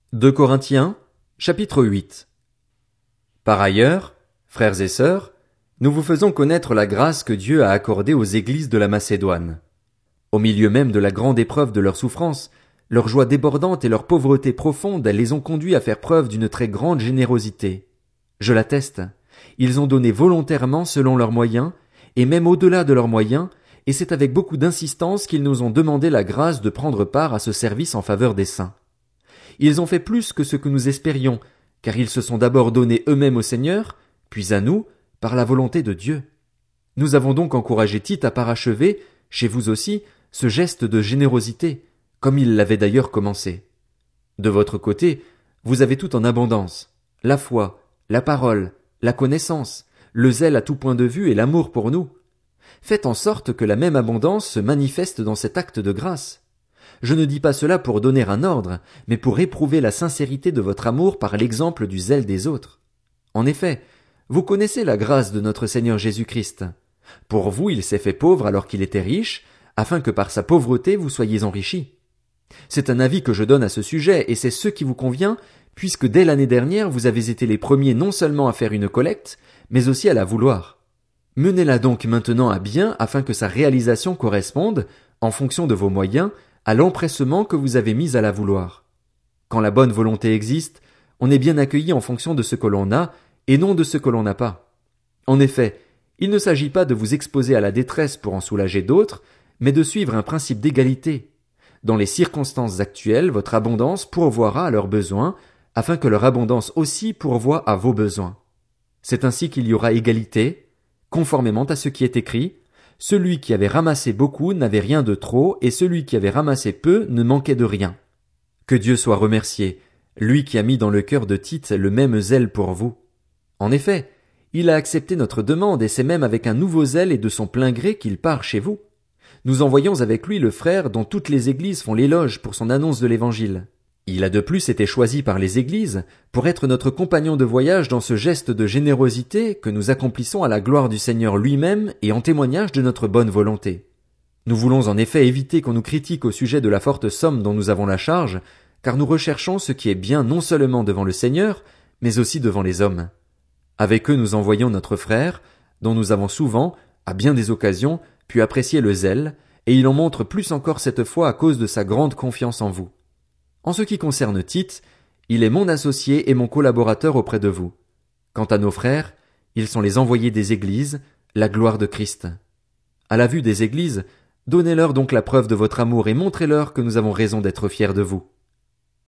2 Corinthiens, chapitre 8. Par ailleurs, frères et sœurs, nous vous faisons connaître la grâce que Dieu a accordée aux églises de la Macédoine. Au milieu même de la grande épreuve de leur souffrance, leur joie débordante et leur pauvreté profonde les ont conduits à faire preuve d'une très grande générosité. Je l'atteste, ils ont donné volontairement selon leurs moyens, et même au-delà de leurs moyens, et c'est avec beaucoup d'insistance qu'ils nous ont demandé la grâce de prendre part à ce service en faveur des saints. Ils ont fait plus que ce que nous espérions, car ils se sont d'abord donnés eux-mêmes au Seigneur, puis à nous, par la volonté de Dieu. Nous avons donc encouragé Tite à parachever, chez vous aussi, ce geste de générosité, comme il l'avait d'ailleurs commencé. De votre côté, vous avez tout en abondance, la foi, la parole, la connaissance, le zèle à tout point de vue et l'amour pour nous. Faites en sorte que la même abondance se manifeste dans cet acte de grâce. Je ne dis pas cela pour donner un ordre, mais pour éprouver la sincérité de votre amour par l'exemple du zèle des autres. En effet, vous connaissez la grâce de notre Seigneur Jésus-Christ. Pour vous, il s'est fait pauvre alors qu'il était riche, afin que par sa pauvreté vous soyez enrichis. C'est un avis que je donne à ce sujet, et c'est ce qui vous convient, puisque dès l'année dernière vous avez été les premiers non seulement à faire une collecte, mais aussi à la vouloir. Menez-la donc maintenant à bien afin que sa réalisation corresponde, en fonction de vos moyens, à l'empressement que vous avez mis à la vouloir. Quand la bonne volonté existe, on est bien accueilli en fonction de ce que l'on a, et non de ce que l'on n'a pas. En effet, il ne s'agit pas de vous exposer à la détresse pour en soulager d'autres, mais de suivre un principe d'égalité. Dans les circonstances actuelles, votre abondance pourvoira à leurs besoins, afin que leur abondance aussi pourvoie à vos besoins. C'est ainsi qu'il y aura égalité, conformément à ce qui est écrit, celui qui avait ramassé beaucoup n'avait rien de trop, et celui qui avait ramassé peu ne manquait de rien. Que Dieu soit remercié, lui qui a mis dans le cœur de Tite le même zèle pour vous. En effet, il a accepté notre demande, et c'est même avec un nouveau zèle et de son plein gré qu'il part chez vous. Nous envoyons avec lui le frère dont toutes les églises font l'éloge pour son annonce de l'évangile. Il a de plus été choisi par les églises pour être notre compagnon de voyage dans ce geste de générosité que nous accomplissons à la gloire du Seigneur lui-même et en témoignage de notre bonne volonté. Nous voulons en effet éviter qu'on nous critique au sujet de la forte somme dont nous avons la charge, car nous recherchons ce qui est bien non seulement devant le Seigneur, mais aussi devant les hommes. Avec eux nous envoyons notre frère, dont nous avons souvent, à bien des occasions, pu apprécier le zèle, et il en montre plus encore cette fois à cause de sa grande confiance en vous. En ce qui concerne Tite, il est mon associé et mon collaborateur auprès de vous. Quant à nos frères, ils sont les envoyés des églises, la gloire de Christ. À la vue des églises, donnez-leur donc la preuve de votre amour et montrez-leur que nous avons raison d'être fiers de vous.